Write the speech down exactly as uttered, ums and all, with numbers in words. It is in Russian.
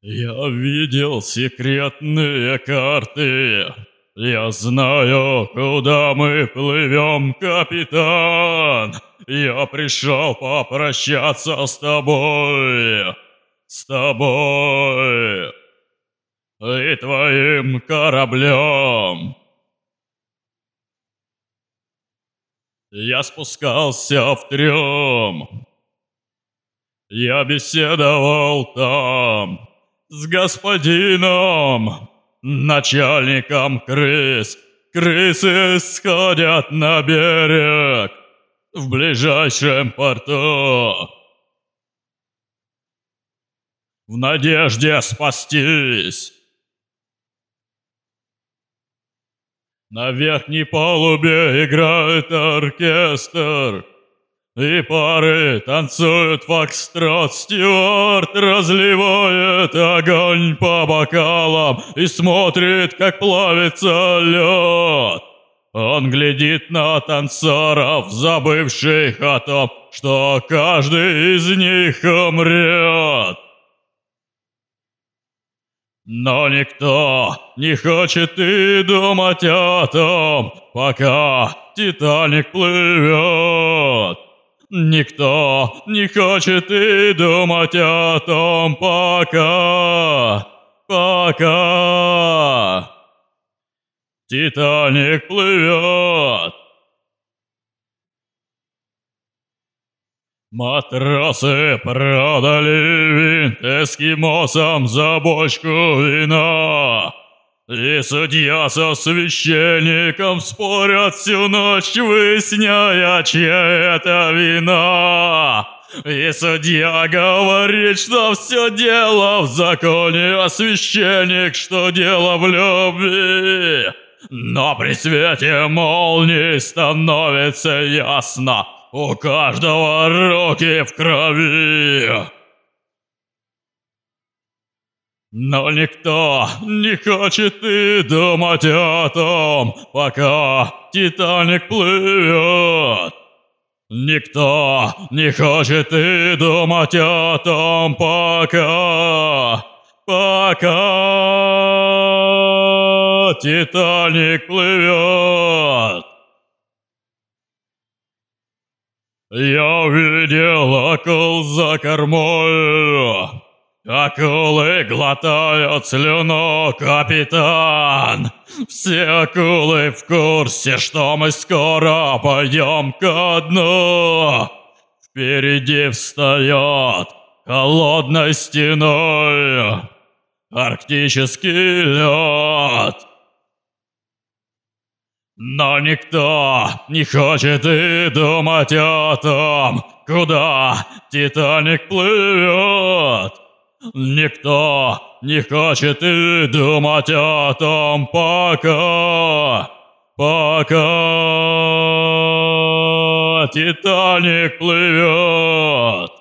Я видел секретные карты. Я знаю, куда мы плывем, капитан. Я пришел попрощаться с тобой. С тобой. И твоим кораблем. Я спускался в трюм. Я беседовал там с господином, начальником крыс. Крысы сходят на берег в ближайшем порту в надежде спастись. На верхней палубе играет оркестр, и пары танцуют фокстрот. Стюарт разливает огонь по бокалам и смотрит, как плавится лед. Он глядит на танцоров, забывших о том, что каждый из них умрет. Но никто не хочет и думать о том, пока Титаник плывет. Никто не хочет и думать о том, пока, пока Титаник плывет. Матросы продали винт эскимосам за бочку вина. И судья со священником спорят всю ночь, выясняя, чья это вина. И судья говорит, что все дело в законе, а священник, что дело в любви. Но при свете молнии становится ясно: у каждого руки в крови. Но никто не хочет и думать о том, пока Титаник плывет. Никто не хочет и думать о том, пока, пока Титаник плывет. Я увидел акул за кормой. Акулы глотают слюну, капитан. Все акулы в курсе, что мы скоро пойдем ко дну. Впереди встает холодной стеной арктический лед. Но никто не хочет и думать о том, куда Титаник плывет. Никто не хочет и думать о том, пока, пока Титаник плывет.